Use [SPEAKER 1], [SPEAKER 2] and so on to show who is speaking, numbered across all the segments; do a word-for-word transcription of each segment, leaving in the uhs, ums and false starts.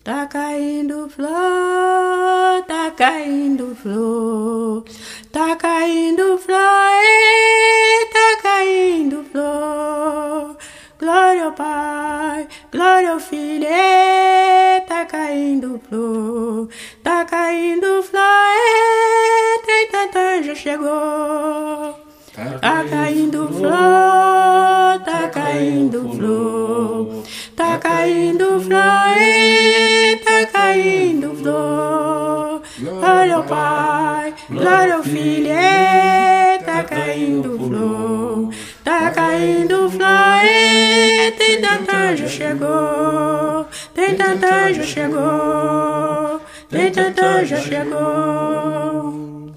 [SPEAKER 1] Tá caindo flor, tá caindo flor, tá caindo flor, eh, tá caindo flor. Glória ao Pai, glória ao Filho, eh, tá caindo flor, tá caindo flor, eh, tem tanta já chegou. Tá caindo flor, tá caindo flor, tá caindo flor, eh, tá caindo flor. Glória ao Pai, glória ao Filho, eh, tá caindo flor, tá caindo flor, eh, tem tanta já chegou, tem tanta já chegou, tem tanta já chegou.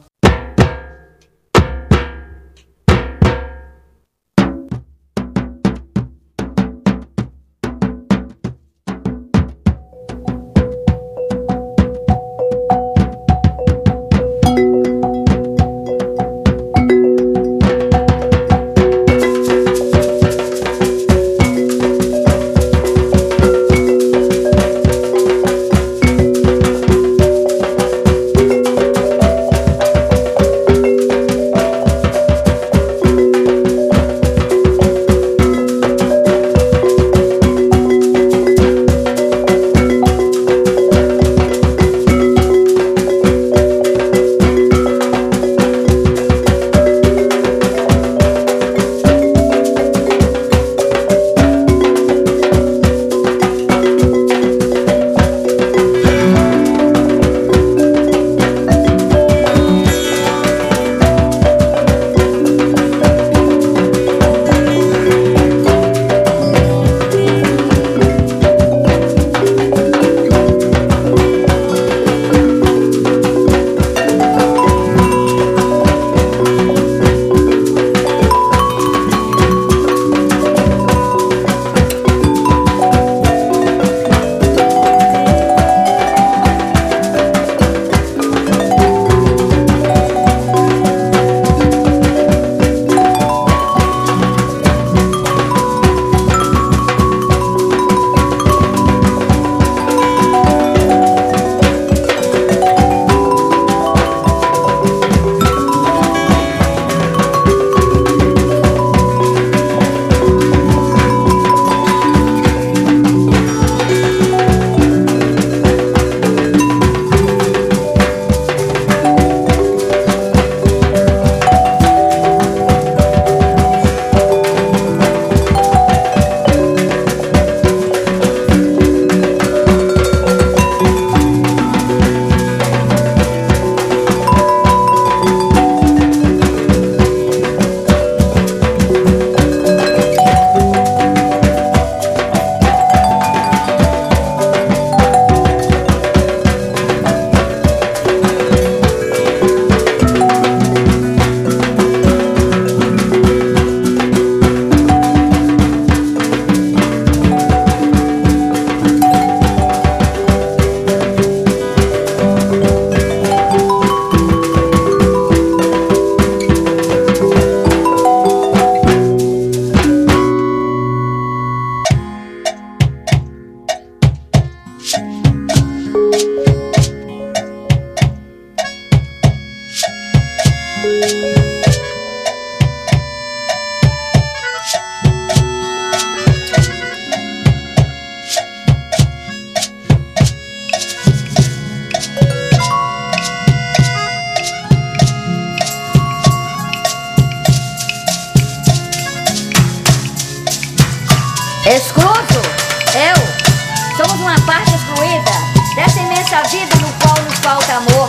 [SPEAKER 2] Excluso, eu, somos uma parte excluída dessa imensa vida no qual nos falta amor.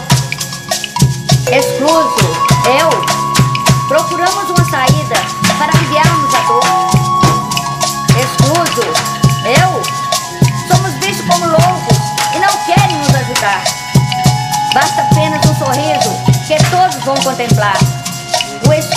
[SPEAKER 2] Excluso, eu, procuramos uma saída para aliviarmos a dor. Excluso, eu, somos vistos como loucos e não querem nos ajudar. Basta apenas um sorriso que todos vão contemplar. O